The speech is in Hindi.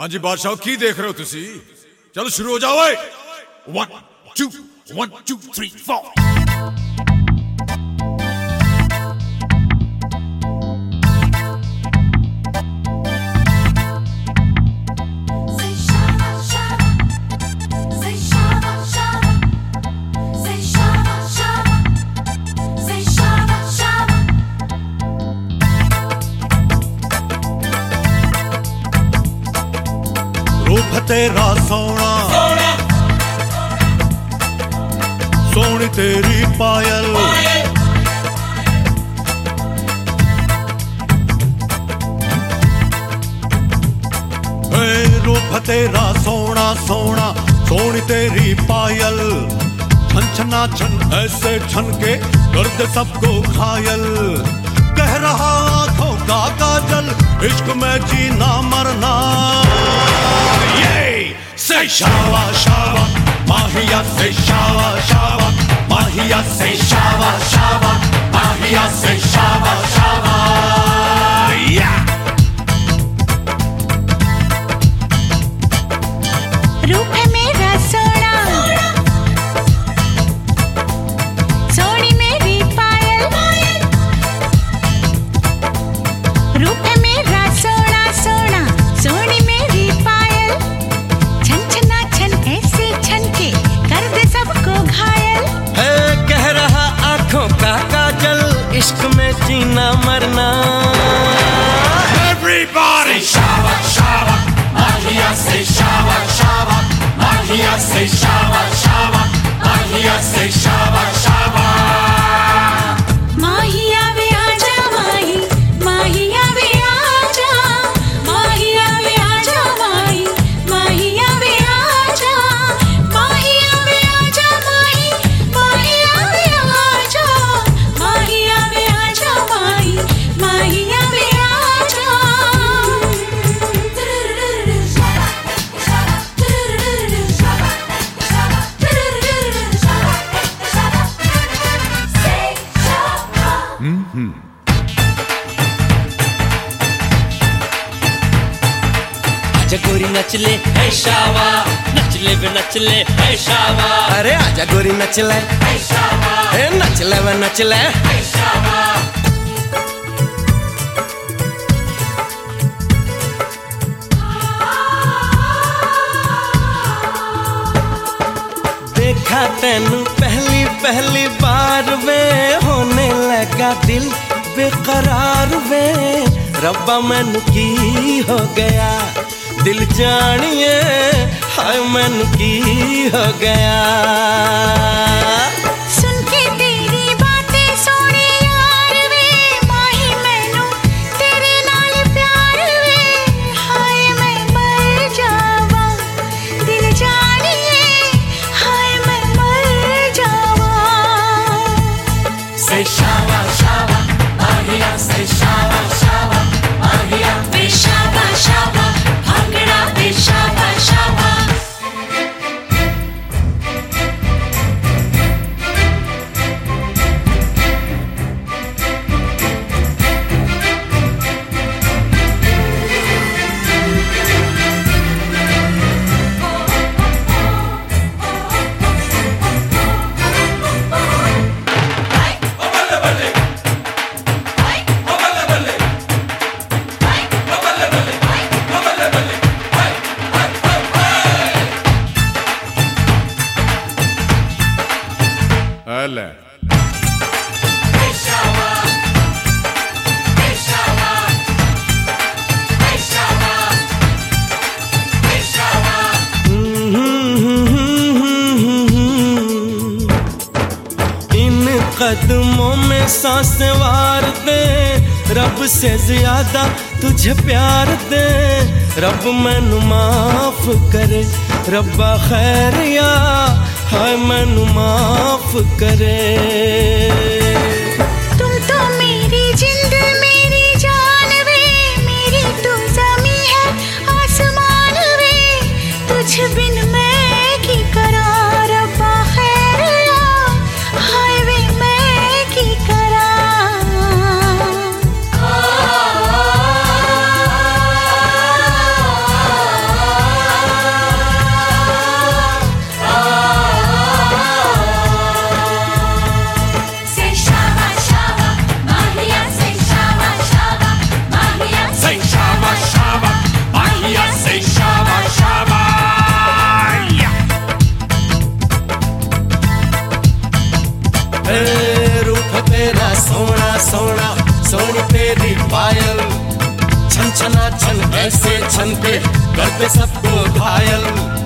हाँ जी बादशाह की देख रहे हो तुसी? चलो शुरू हो जाओ। 1 2 1 2 3 4 रूप तेरा सोना सोनी तेरी पायल रूप तेरा सोना सोना सोनी तेरी पायल छन छना छन ऐसे छन के कर दे सबको घायल कह रहा आंखों का काजल इश्क में जीना मरना Say shawa shawa, Mahia say shawa shawa, Mahia say shawa shawa, Mahia say shawa shawa. Yeah. रूप है मेरा सोना, सोनी मेरी पायल। रूप है मेरा सोना सोना, सोनी मेरी पायल। छन छना छन ऐसे छन के कर दे सबको घायल। है कह रहा आंखों का काजल इश्क में जीना मरना। Everybody shawa shawa, Mahia say shawa shawa, Mahia say shawa shawa, Mahia say shawa shawa. माहिया वे आजा माही, माहिया वे आजा, माहिया वे आजा माही, माहिया वे आजा, माहिया वे आजा माही, माहिया वे आजा, माहिया वे आजा माही, माहिया वे आजा। आजा गोरी नच ले है शावा, नच ले वे नच ले है शावा। अरे आजा गोरी नच ले है शावा, हे नच ले वे नच ले है शावा। देखा तेनू पहली पहली बार वे होने लगा दिल बेकरार वे। रब्बा मैनू की हो गया दिल जानिए, हाय मैनू की हो गया। सुन के तेरी बातें सोने यार वे, माही मैनू तेरे नाल प्यार वे। हाय मैं मर जावा दिल जानिए, हाय मैं मर जावा। Say shawa shawa, Mahia say shawa shawa, Mahia वे शाबा शाबा भांगड़ा वे शाबा शाबा। अले इन कदमों में सांसें वार दे, रब से ज्यादा तुझे प्यार दे। रब मैनू माफ करे, रब्बा खैरिया हाय मैनू माफ करे। तुम तो मेरी जिंद मेरी जान वे, मेरी तू ज़मीं है आसमान वे। तुझ बिन मैं की करा रब्बा खैरिया, हाय वे मैं की करा। सोना सोनी तेरी पायल छन छना छन ऐसे छन के करते सबको घायल